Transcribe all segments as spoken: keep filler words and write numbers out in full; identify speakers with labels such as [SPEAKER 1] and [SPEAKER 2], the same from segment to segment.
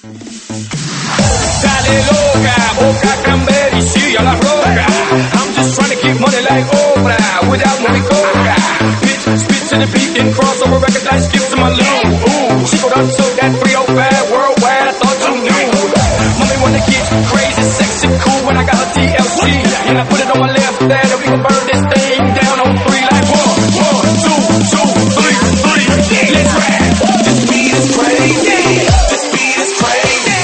[SPEAKER 1] Dale loca, boca cranberry, sí a la roca. I'm just trying to keep money like Oprah without no coca. Bitch, spit to the beat and crossover records like skip to my loop. Ooh, she go down to that three oh five worldwide, I thought you knew. Mommy wanna get crazy, sexy, cool when I got her T L C. And I put it on my left there, that we can burn this thing down on three like one, one, two, two, three, three. Let's ride. This beat is crazy. This beat is crazy.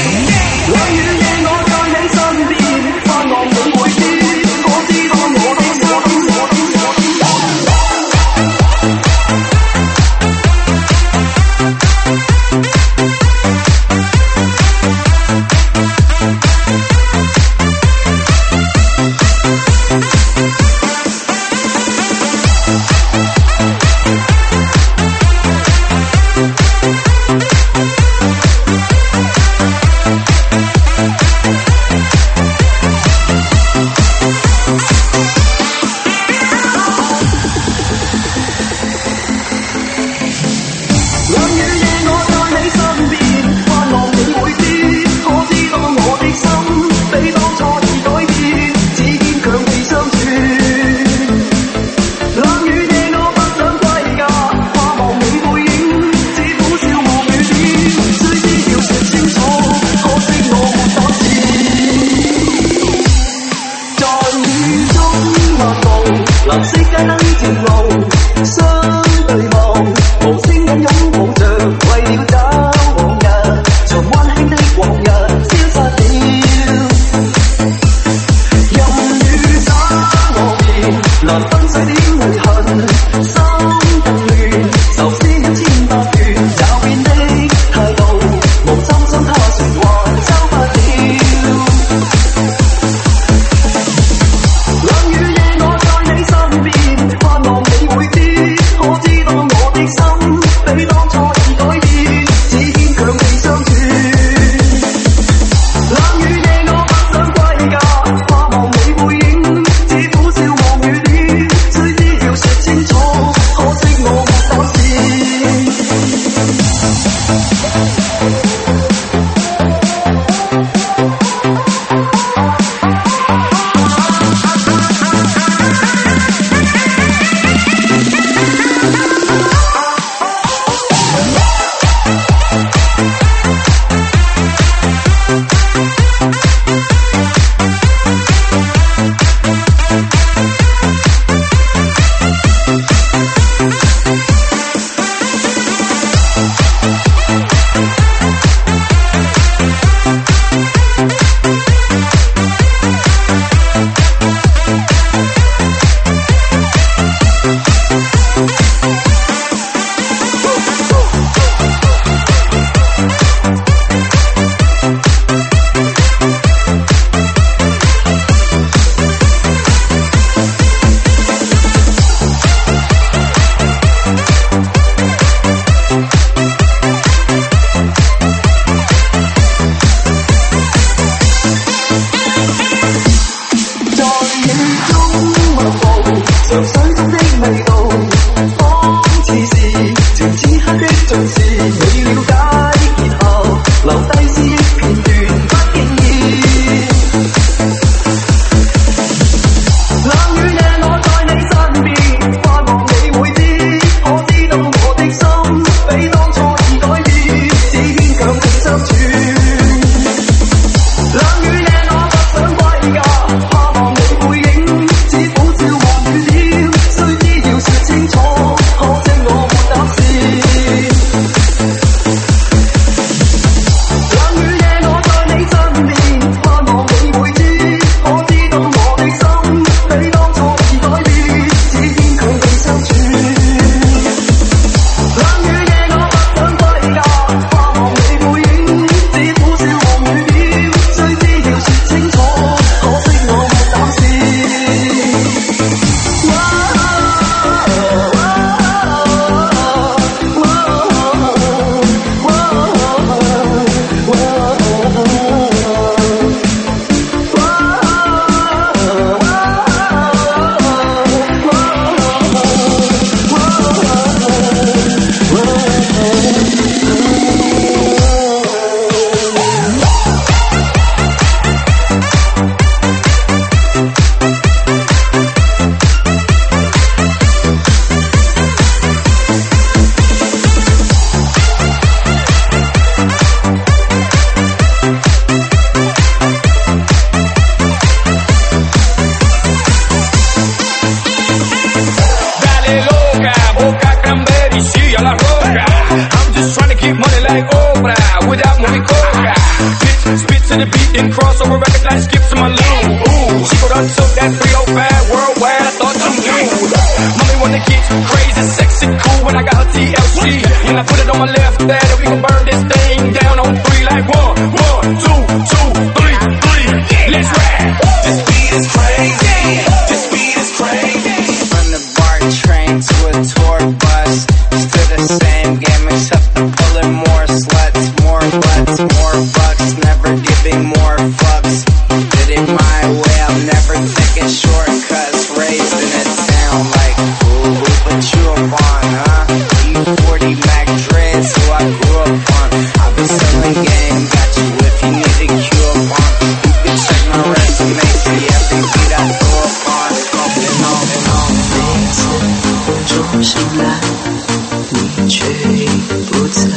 [SPEAKER 1] when we coca. Bitch, spit to the beat, then cross over records like skips in my loom. Ooh, she go done took that three oh five worldwide, I thought you knew. Mommy wanna get crazy, sexy, cool when I got her T L C. And I put it on my left there that we can burn this thing down on three like one, one, two, two, three, three. Let's ride. This beat is crazy. This beat is crazy.
[SPEAKER 2] From the BART train to a tour bus, still the same game except I'm pulling more sluts, more butts, more bucks, never giving more fucks. Did it my way, I'm never taking shortcuts, raising it down like ooh, who put you up on, huh? E forty Mac Dreads, who I grew up on. I've been selling game, got you if you need a cue up on. You can check my resume, see every beat I throw up on. And on and on.
[SPEAKER 3] 每次梦中醒来，你却已不在。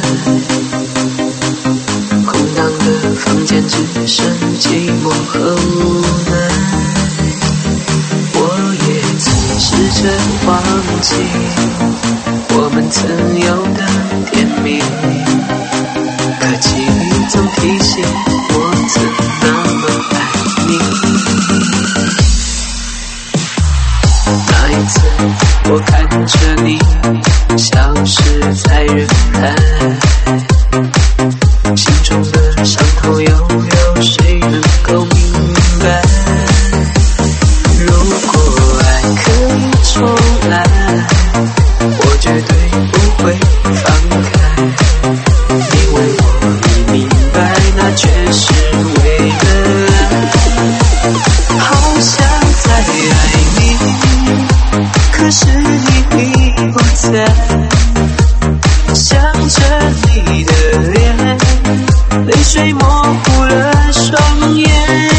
[SPEAKER 3] 空荡的房间只剩寂寞和无奈。我也曾试着忘记我们曾有的甜蜜，可记忆总提醒我曾那么爱你。那一次我看着你消失在人海，心中的伤痛又有谁能够明白？如果爱可以重来，我绝对不会放开，因为我已明白那全是为了爱。好想再爱你，可是你已不在，想着你的脸，泪水模糊了双眼，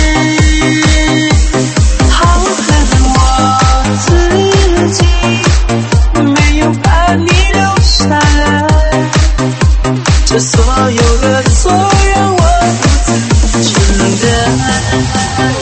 [SPEAKER 3] 好恨我自己没有把你留下来，这所有的错让我独自承担。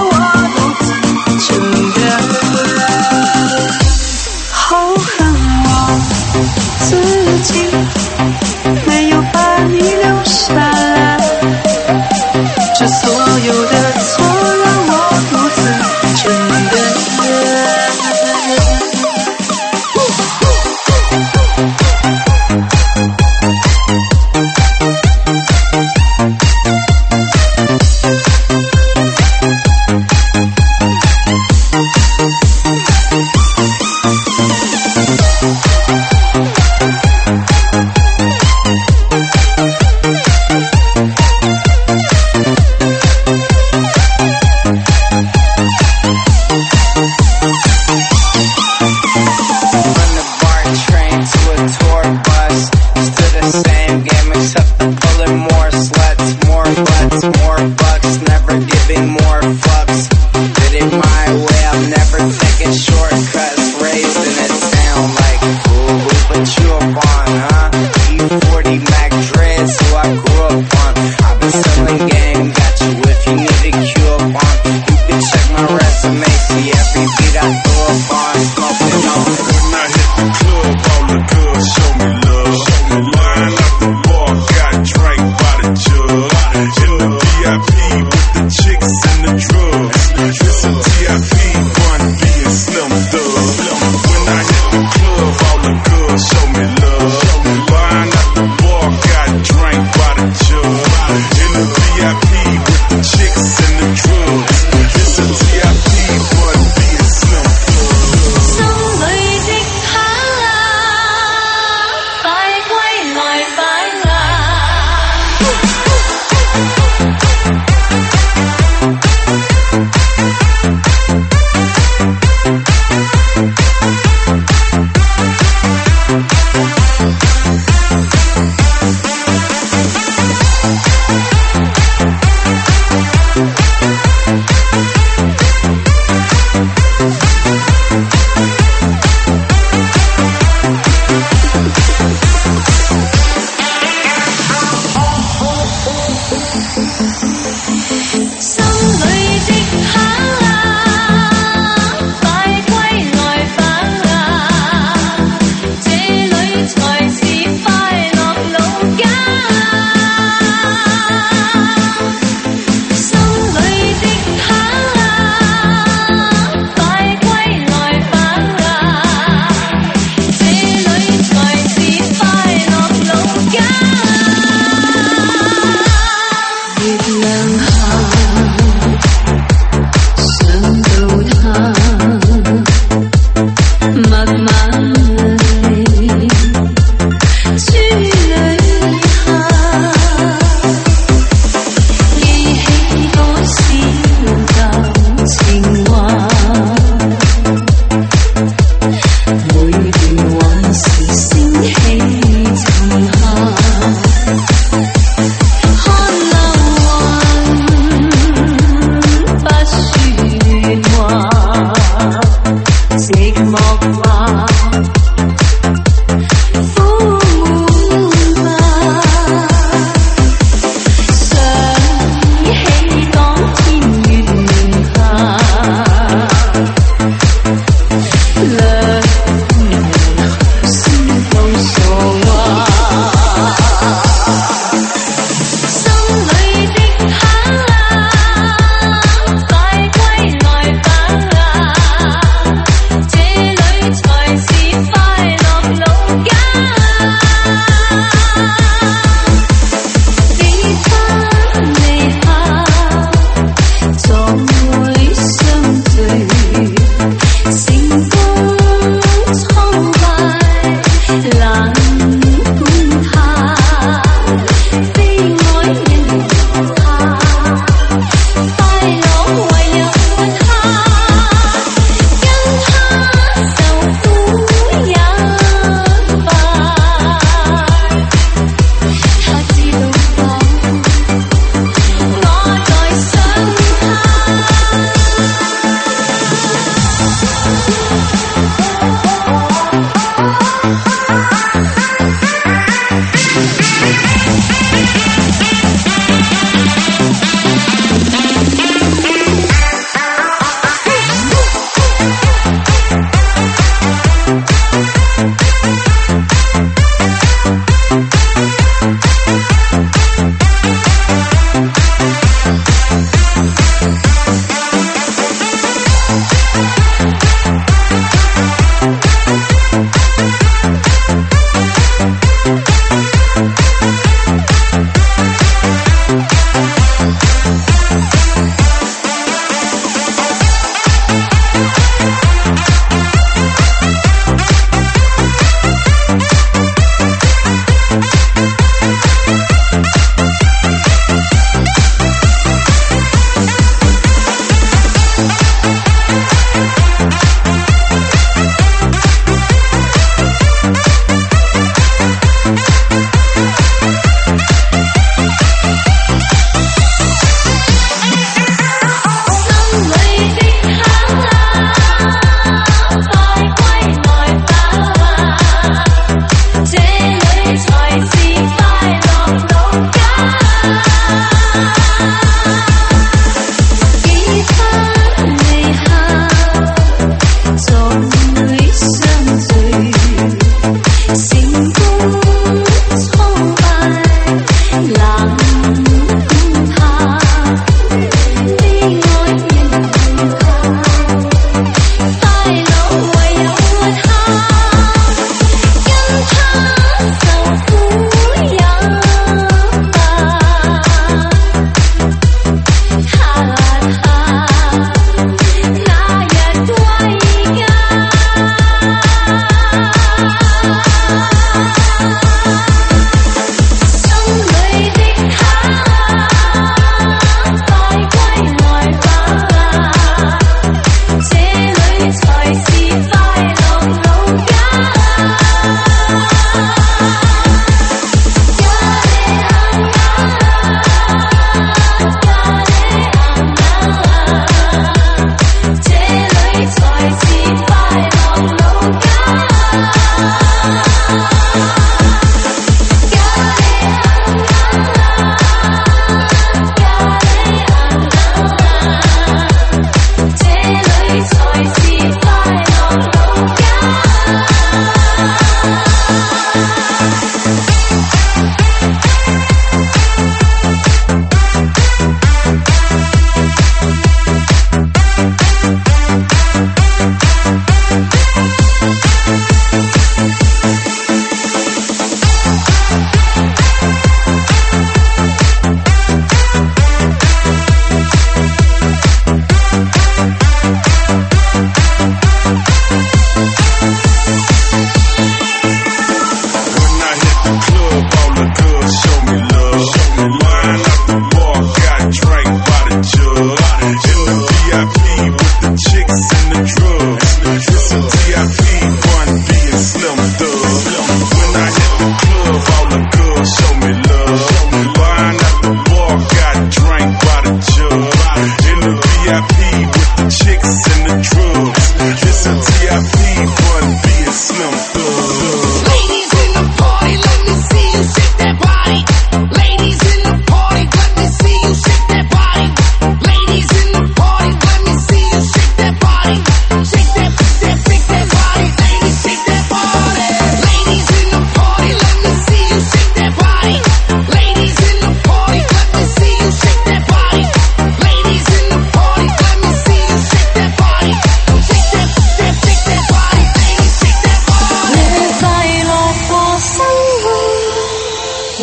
[SPEAKER 3] 好恨我
[SPEAKER 4] the good, show me love. Line up the bar, got drank by the jug. In the V I P with the chicks and the drugs. It's a T I P, Bun B and Slim Thug. When I hit the club, all the good, show me love. Line up the bar, got drank by the jug. In the V I P with the chicks and the drugs. It's a T I P, Bun B and Slim Thug.
[SPEAKER 5] 心裏的哈啦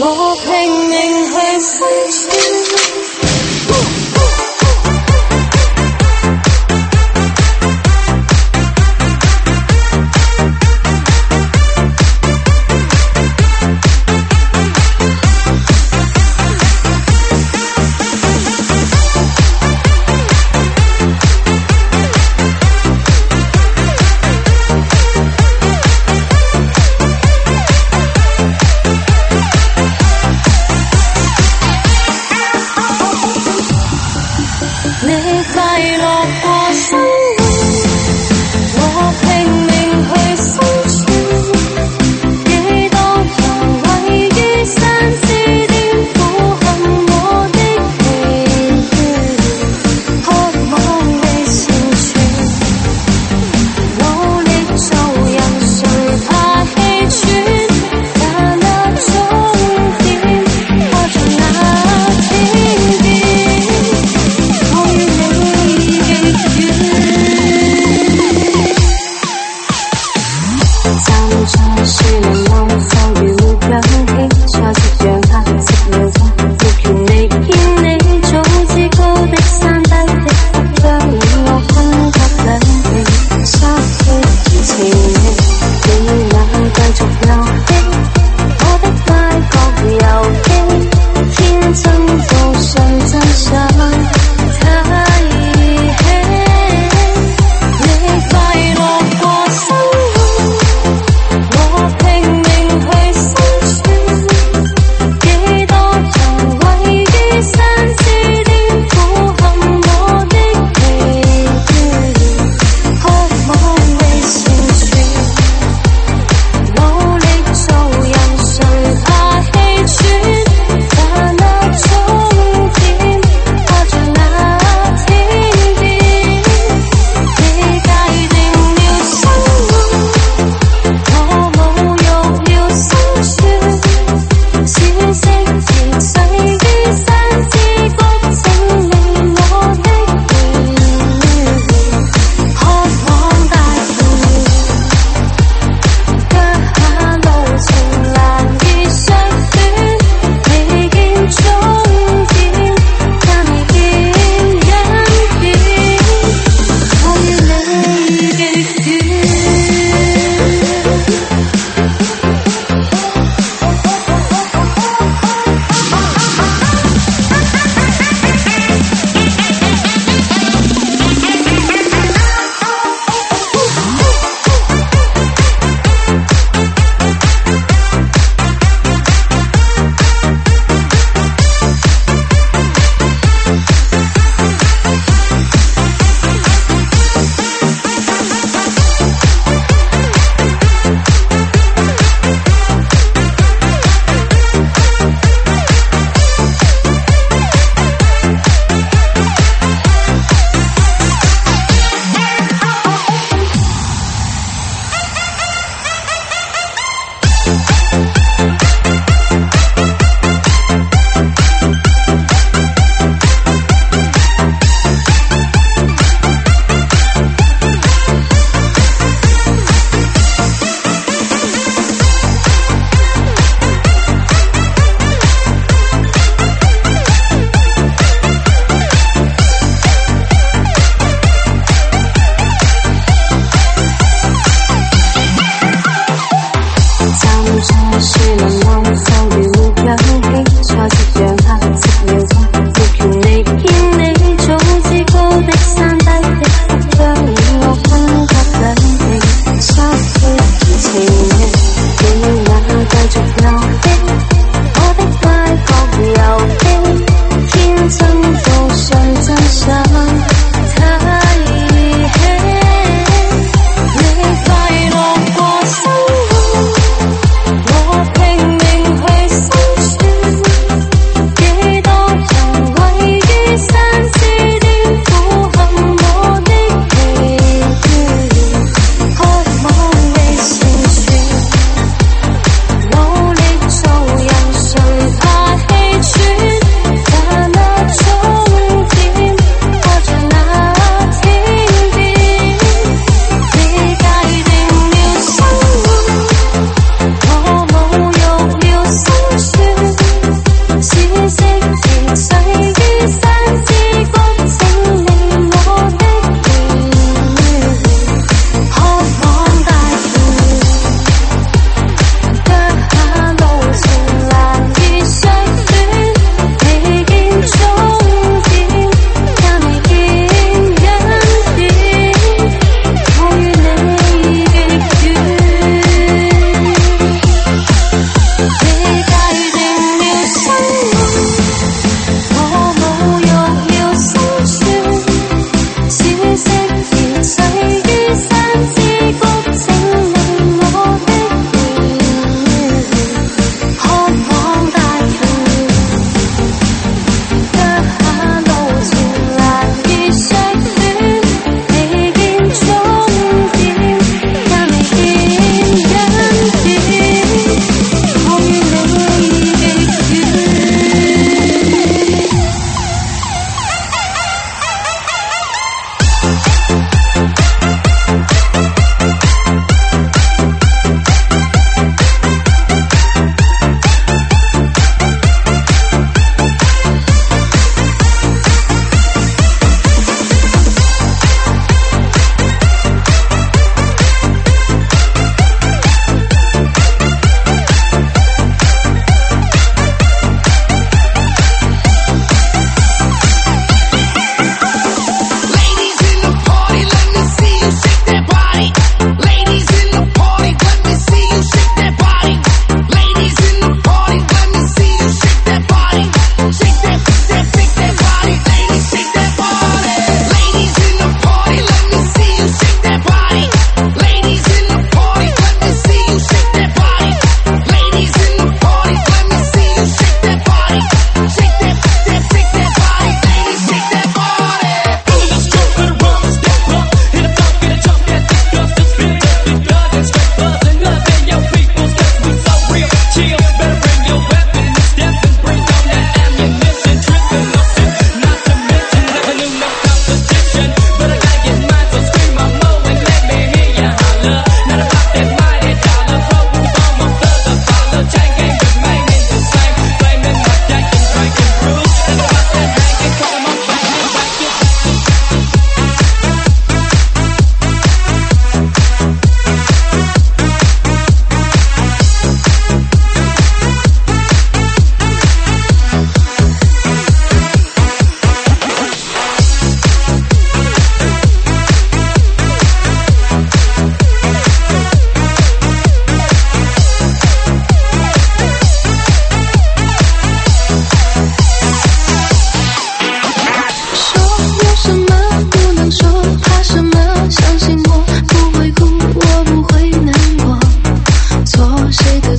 [SPEAKER 5] 我拼命去釋懷。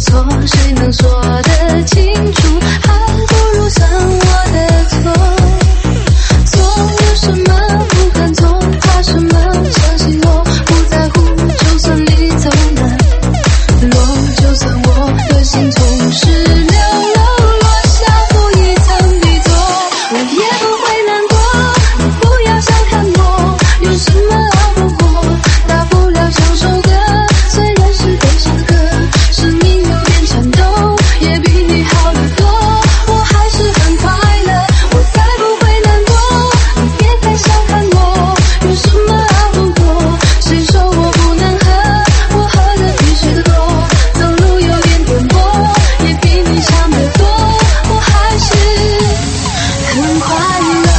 [SPEAKER 5] 错，谁能说得清楚？还不如算我的错。错有什么不敢做？怕什么？相信我，不在乎，就算你走了，落，就算我的心从十六楼落下负一层地座，我也不会难过。你不要小看我，有什么熬不过？大不了唱首歌，虽然是悲伤歌，声音有点颤抖，也比你好得多。我还是很快乐，我才不会难过。你别太小看我，有什么熬不过？谁说我不能喝？我喝的比谁的多，走路有点颠簸，也比你强得多。我还是很快乐。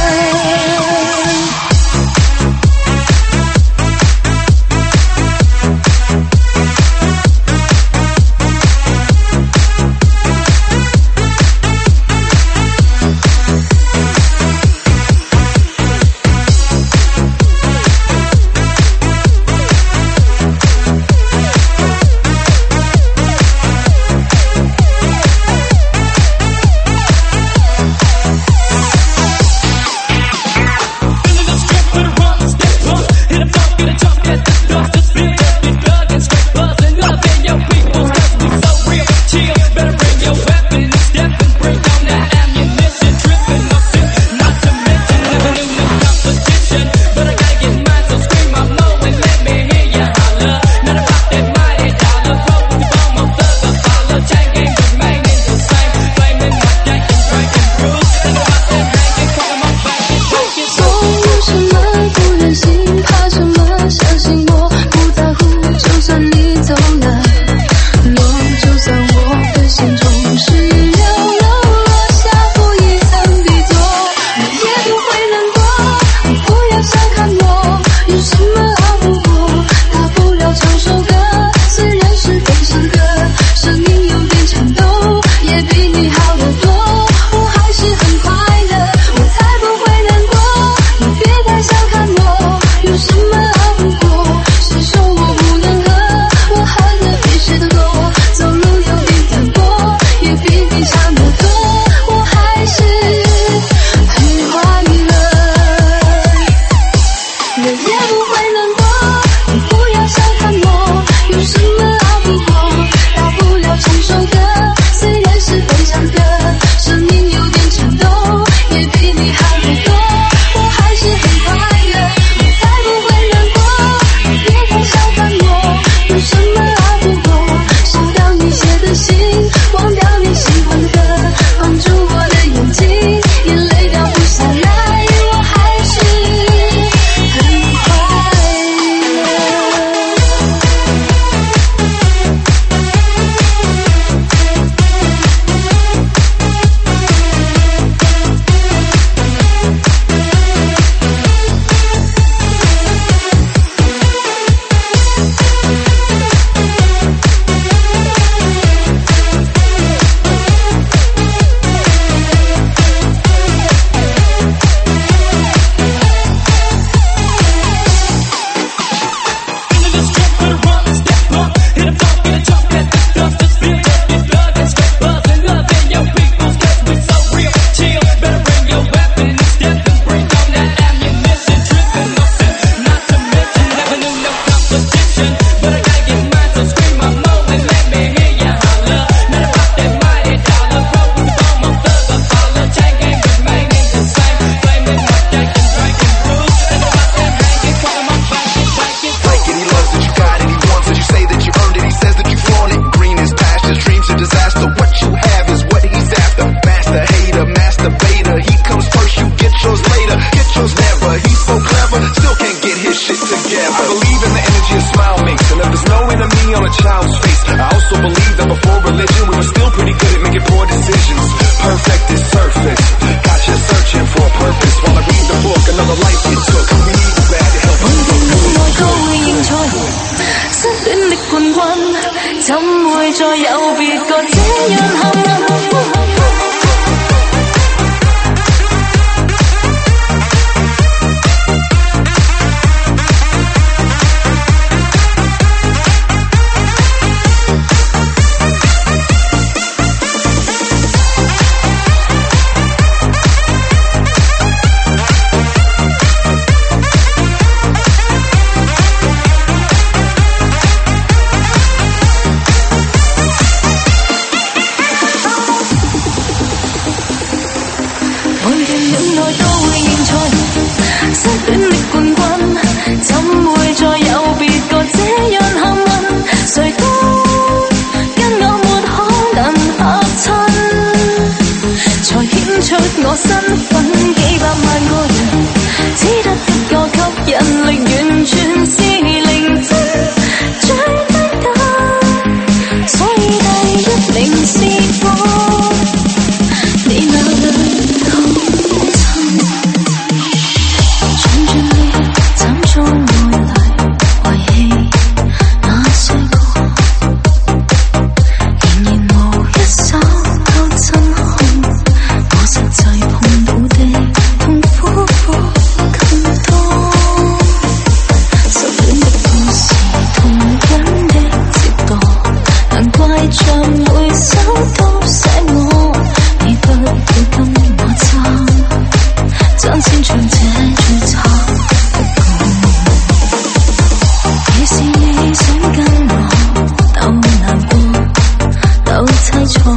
[SPEAKER 5] 錯，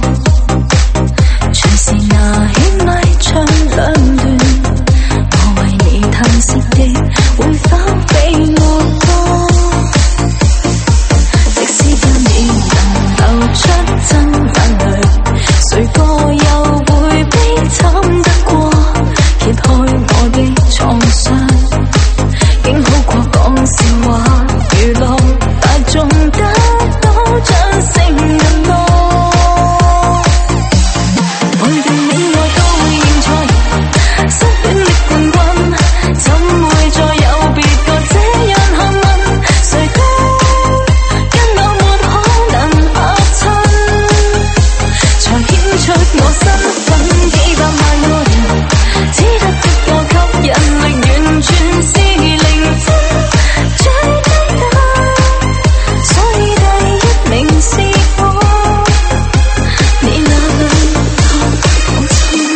[SPEAKER 5] 隨時拿起咪唱兩段，我為你嘆息的會否比我多？即使今年能流出真眼淚，誰個又會悲慘得過？揭開我的創傷，竟好過講笑話娛樂大眾，得到掌聲更多。每段戀愛都會現賽，失戀的冠軍怎會再有別個這樣幸運？誰都跟我沒可能合襯，才顯出我身份。幾百萬個人只得一個吸引力，完全是零分，最低等，所以第一名是我。你那裏看我親？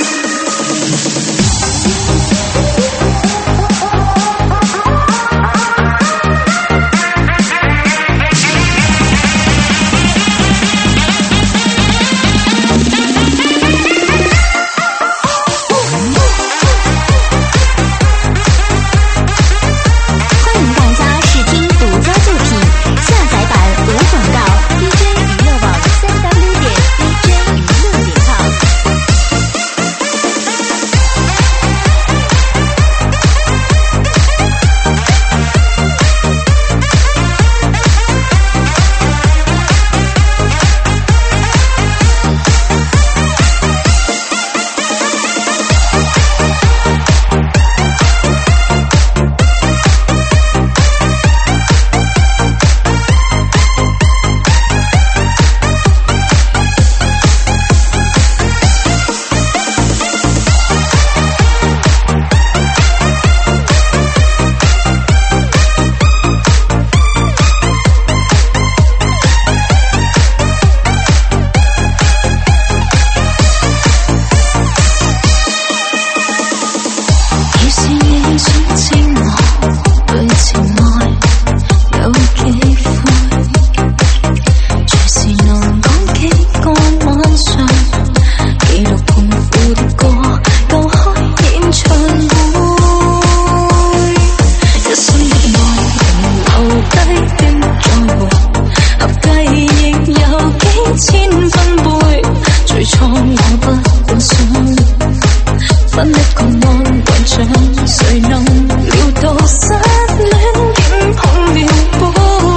[SPEAKER 6] 欢迎大家试听独家作品，下载版无广告 D J 娱乐网三 w 点 D J 娱乐点 com。於是你想知我對情愛有幾悔，隨時能講幾個晚上，記錄痛苦的歌，夠開演唱會。一生的愛仍留低的在乎，合計亦有幾千分貝，最初我不過想分一個安慰獎，誰能料到失戀竟碰了杯？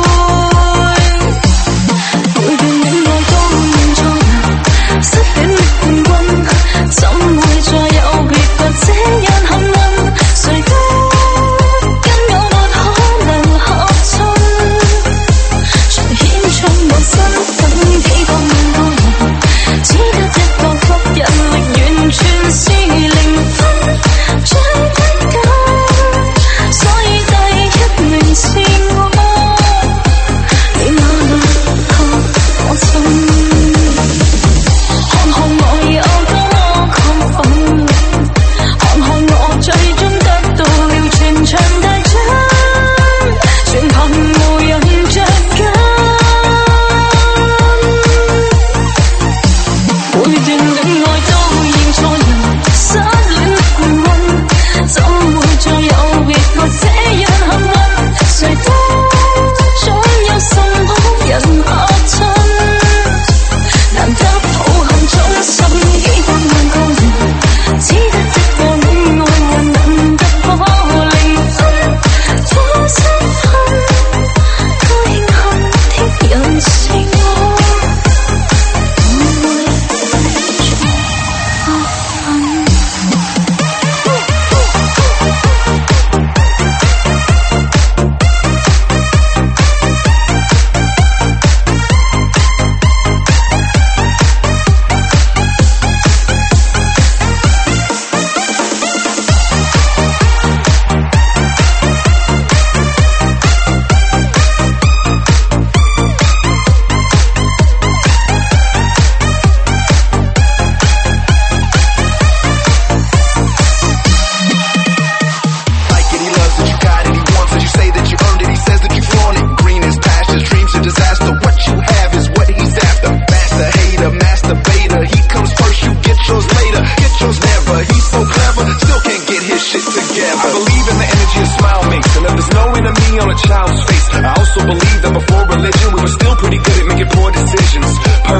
[SPEAKER 6] 每段戀愛都現賽，失戀的冠軍怎會再有別個這樣幸運？誰都跟我沒可能合襯，才顯出我身份。幾百萬個人只得一個吸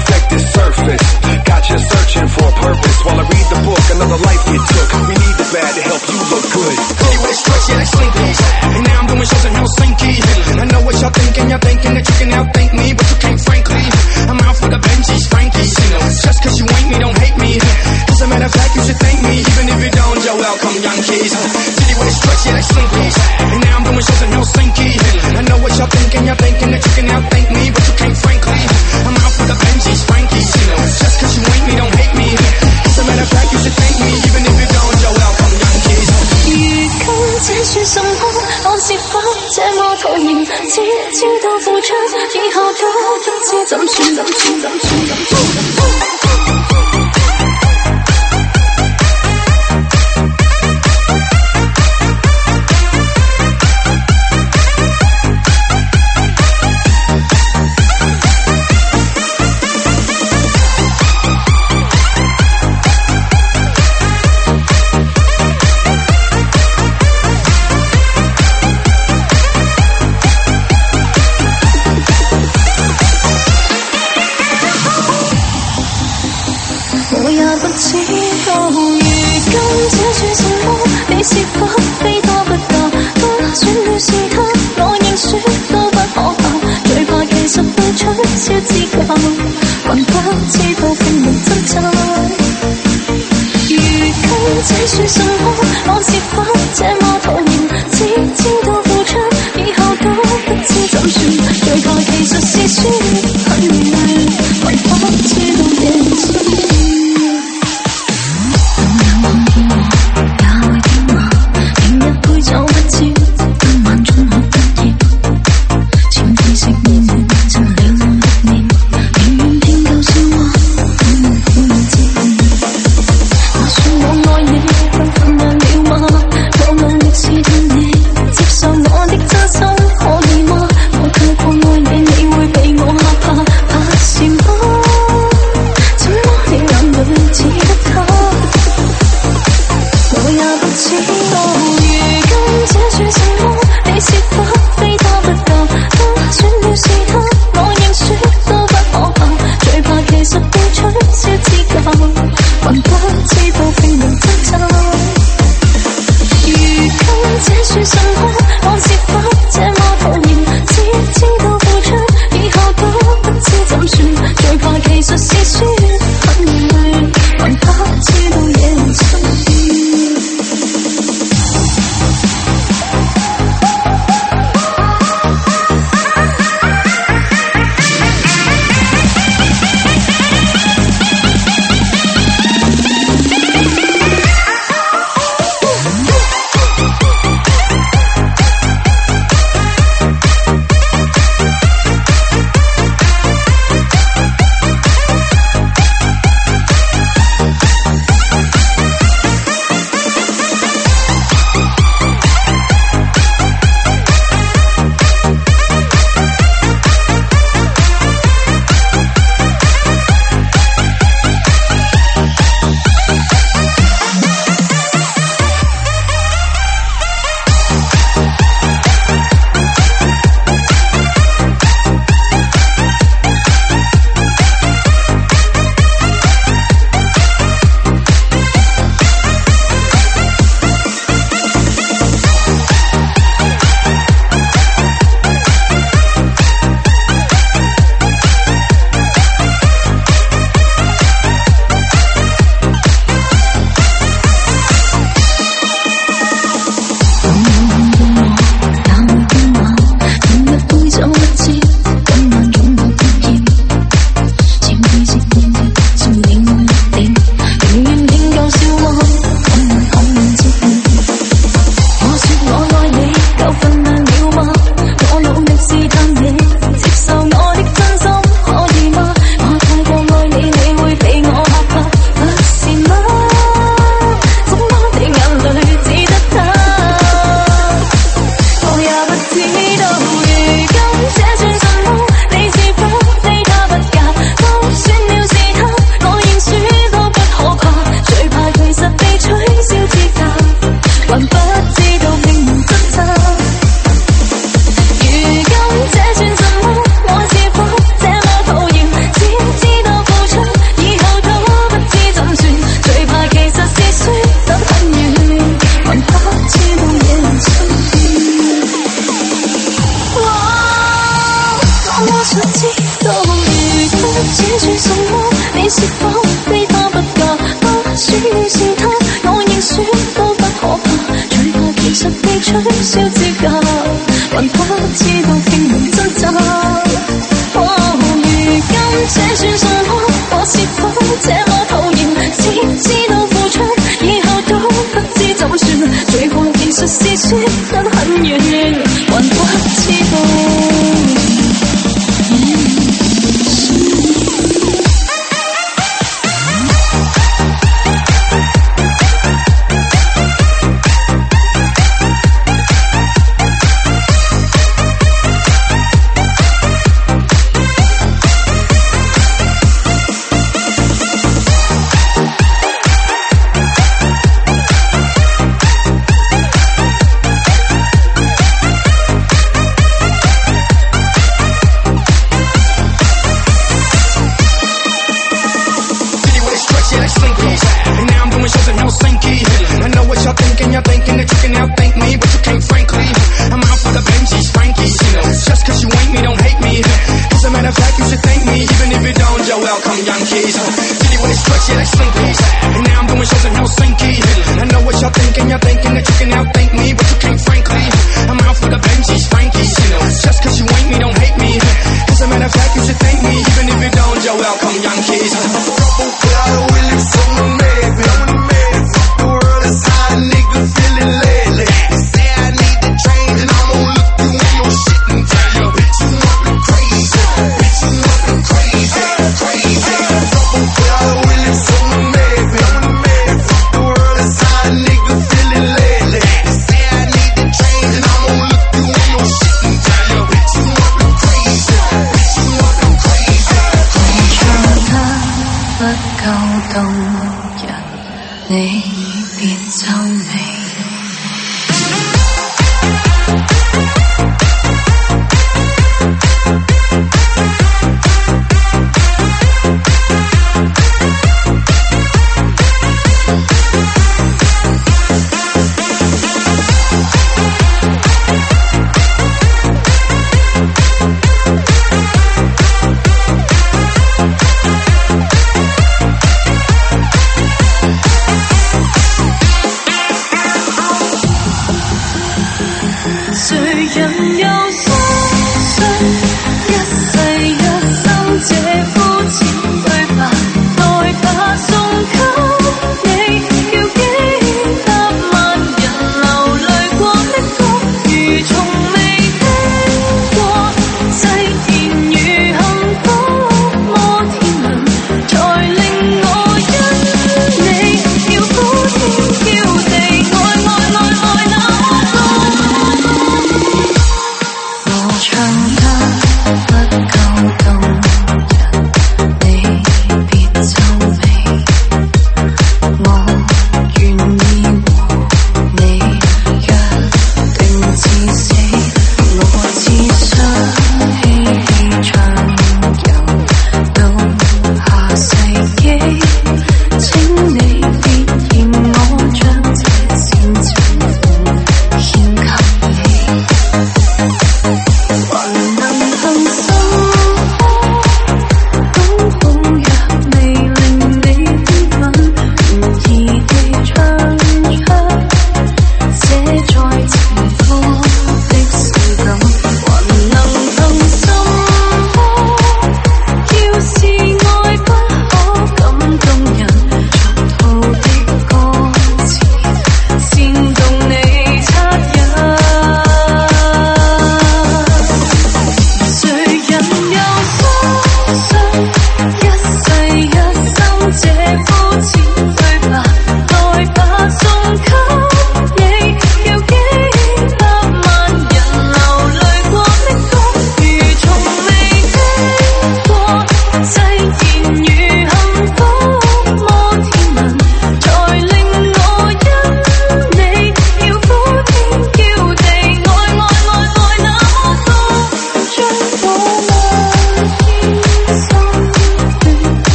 [SPEAKER 1] perfected surface. Got you searching for a purpose while I read the book. Another life you took. We need the bad to help you look good.
[SPEAKER 7] City with stretch, yeah, that's slinky. And now I'm doing shows in Helsinki. I know what y'all thinking. Y'all thinking that you can outthink me, but you can't, frankly. I'm out for the Benjis, Frankies. Just cause you ain't me, don't hate me. As a matter of fact, you should thank me. Even if you don't, you're welcome, Yankees. City with stretch, yeah, that's slinky. And now I'm doing shows in Helsinki. I know what y'all thinking. Y'all thinking that you can outthink me, but you can't, frankly. I'm out for the Benjis, Frankies. Just cause you ain't me, don't hate me. As a matter of fact, you should thank me. Even if you don't, you're welcome, Yankees.
[SPEAKER 6] 如今這算什麼？我是否這麼討厭？只知道付出，以後都不知怎算，怎算，怎算，怎算，怎算。你是否非多不多？都選了是他，我認輸都不可怕。最怕其實會取消資格，還不知道拼命掙扎。如今這算什麼？我是否這麼討厭？只知道付出，以後都不知怎算。最怕其實是輸很累，還不知道認輸。 是否非他不嫁？不需要是他，我認輸都不可怕。最怕其實被取消資格，還不知道拼命掙扎。哦，如今這算什麼？我是否這麼討厭？只知道付出，以後都不知怎算。最後其實是說得很遠，還不知道。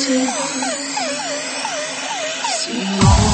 [SPEAKER 3] 希望。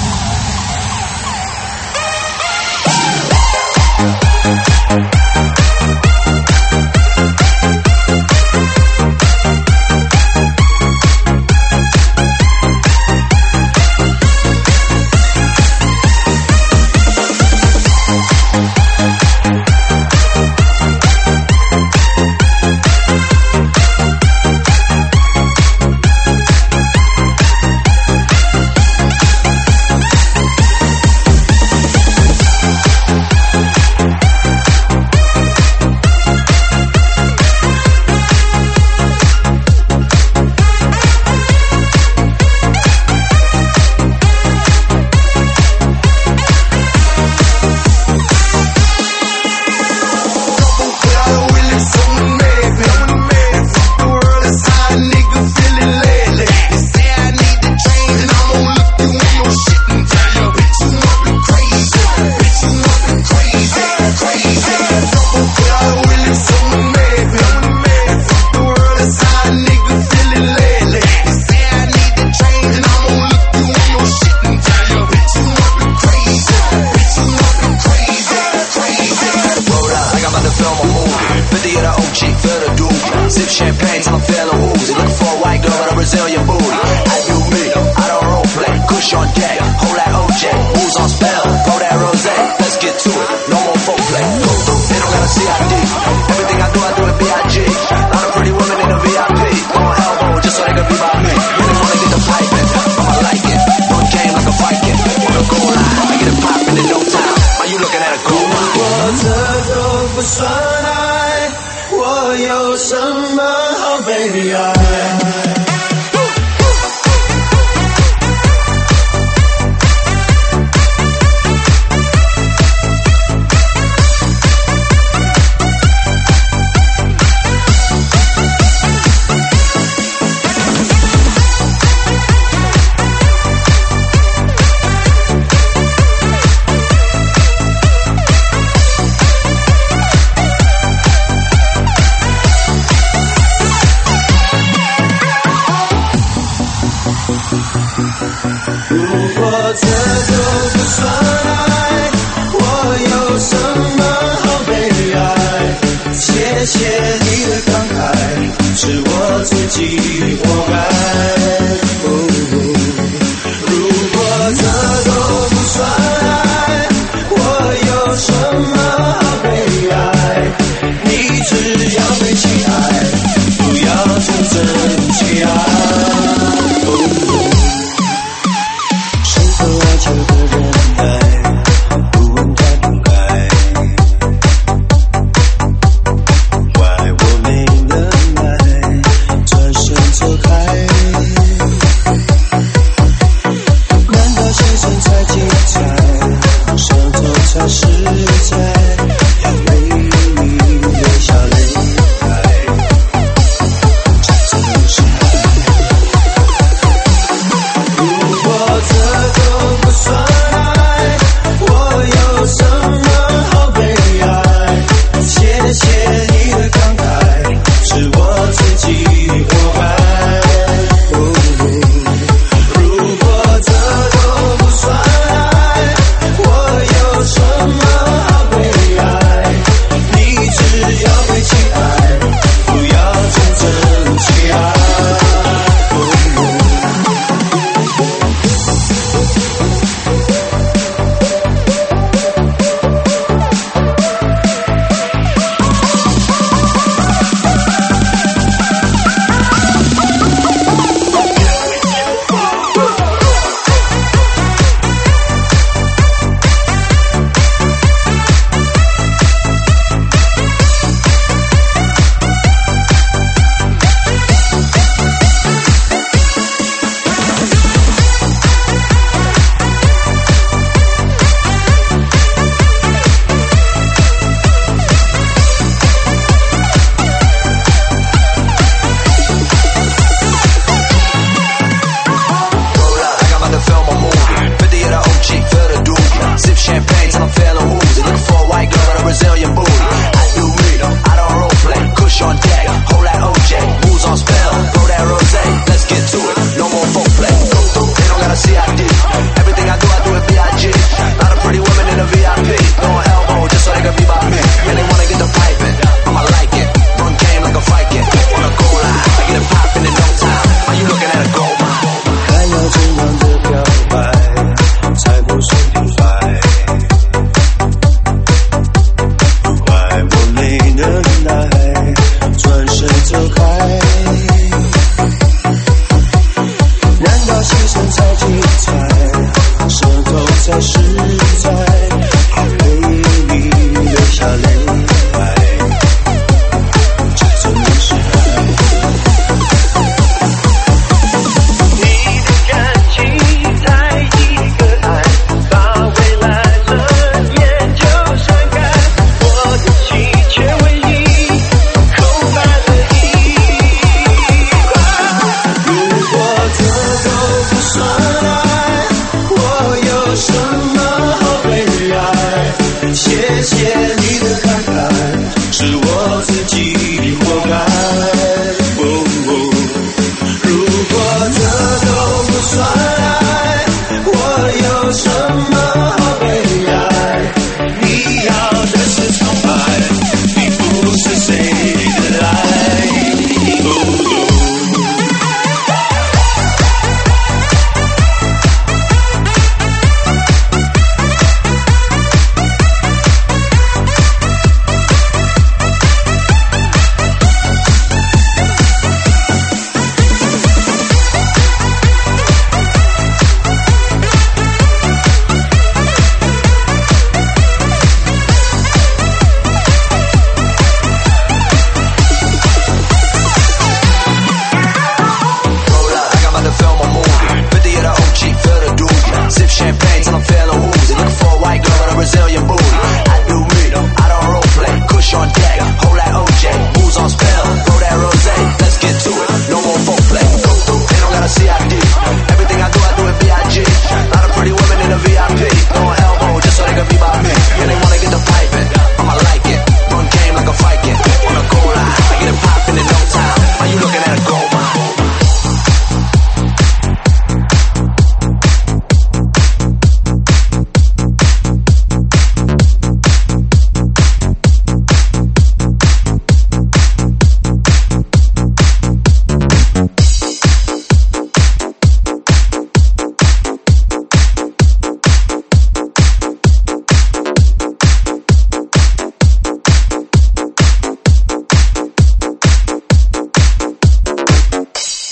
[SPEAKER 8] 转身走开。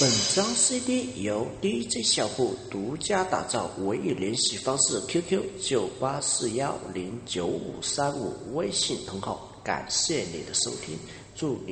[SPEAKER 8] 本张 C D 由 D J 小布独家打造，唯一联系方式 Q Q 九八四一零九五三五，微信同号。感谢你的收听，祝你